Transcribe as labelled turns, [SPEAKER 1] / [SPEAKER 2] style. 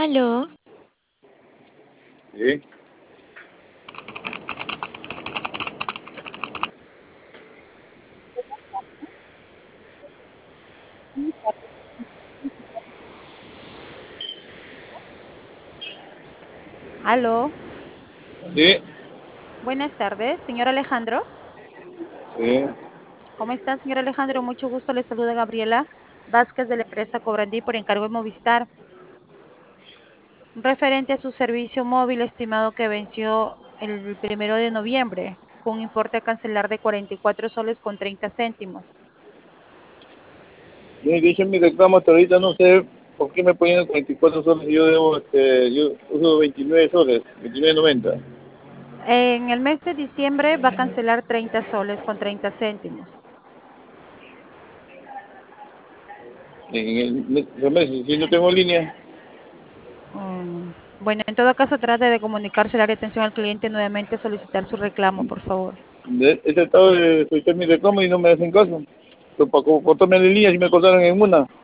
[SPEAKER 1] Aló,
[SPEAKER 2] Sí,
[SPEAKER 3] Aló,
[SPEAKER 2] sí,
[SPEAKER 3] buenas tardes, señor Alejandro.
[SPEAKER 2] sí.
[SPEAKER 3] ¿Cómo está, señor Alejandro? Mucho gusto, le saluda Gabriela Vázquez de la empresa Cobrandí por encargo de Movistar. Referente a su servicio móvil estimado que venció el 1 de noviembre, con un importe a cancelar de 44 soles con 30 céntimos.
[SPEAKER 2] Yo hice mi reclamo hasta ahorita, no sé por qué me ponen 44 soles y yo debo, yo uso 29 soles, 29.90.
[SPEAKER 3] En el mes de diciembre va a cancelar 30 soles con 30 céntimos.
[SPEAKER 2] Si no tengo línea,
[SPEAKER 3] Bueno, en todo caso, trate de comunicarse al área de atención al cliente nuevamente, solicitar su reclamo, por favor.
[SPEAKER 2] he tratado de solicitar mi reclamo y no me hacen caso. Pero para cortarme la línea si me cortaron en una.